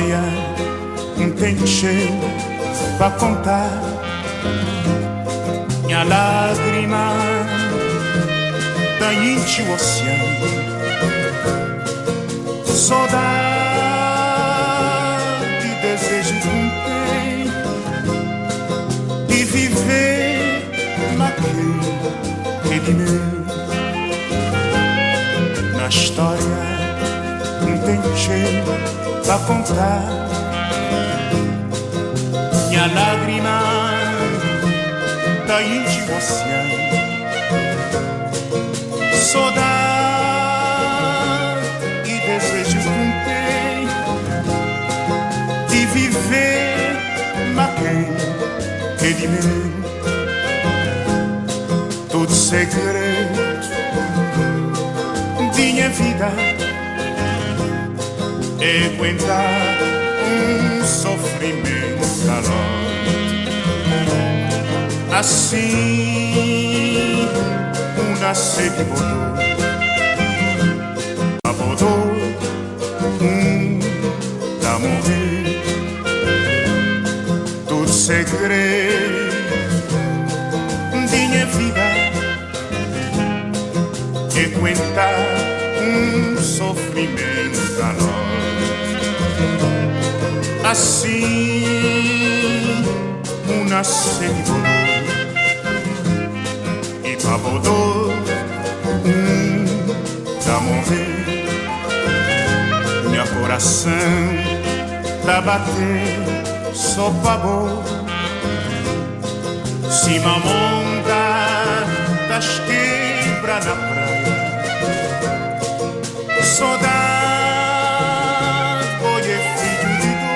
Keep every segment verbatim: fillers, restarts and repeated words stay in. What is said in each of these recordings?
história tem cheio pra contar. Minha lágrima banhante o oceano, saudade, desejo que tem de viver naquele que meu. Na história tem cheio pra contar. Minha lágrima da íntima oceano, saudade e desejo que tem de viver naquele meu. Todo segredo de minha vida é aguentar um sofrimento calor. Assim, uma sede bodou, abodou, um da morrer. Todo segredo de minha vida é aguentar um sofrimento calor. Assim, uma sede bodou, e babodou, um da morrer. Meu coração tá bater, só pavor. Se mamonda das quebra na praia, saudade, olha filho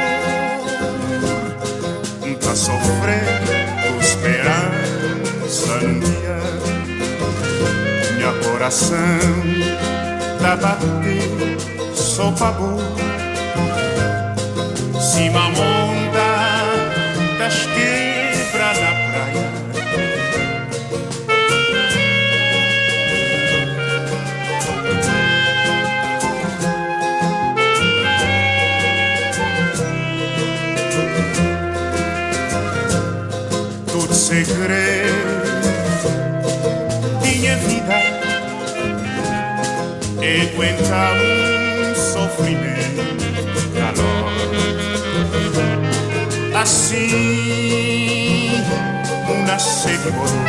de dor, pra sofrer, tô esperança num dia. Meu coração tá bater, só pavor. Se mamonda das quebra na praia, todo segredo de minha vida é aguentar um sofrimento calor. Assim, uma sede bodou,